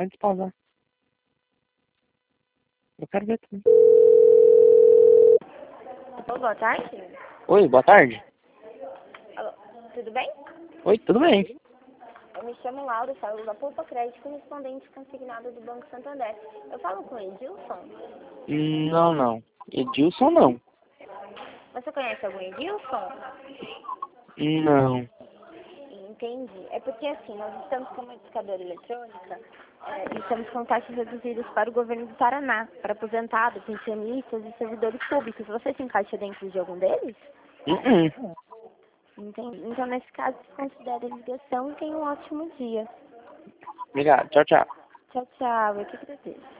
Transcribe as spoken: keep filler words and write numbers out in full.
antes de pausar. Eu quero ver tudo. Alô, boa tarde. Oi, boa tarde. Alô, tudo bem? Oi, tudo bem? Eu me chamo Laura, falo da Poupa Crédito, correspondente consignado do Banco Santander. Eu falo com o Edilson. Não, não. Edilson, não. Você conhece algum Edilson? Não. Entendi. É porque assim, nós estamos com uma discadora eletrônica é, e estamos com taxas reduzidas para o governo do Paraná, para aposentados, pensionistas e servidores públicos. Você se encaixa dentro de algum deles? Uh-uh. Entendi. Então, nesse caso, considere a ligação e tenha um ótimo dia. Obrigado. Tchau, tchau. Tchau, tchau. Eu que agradeço.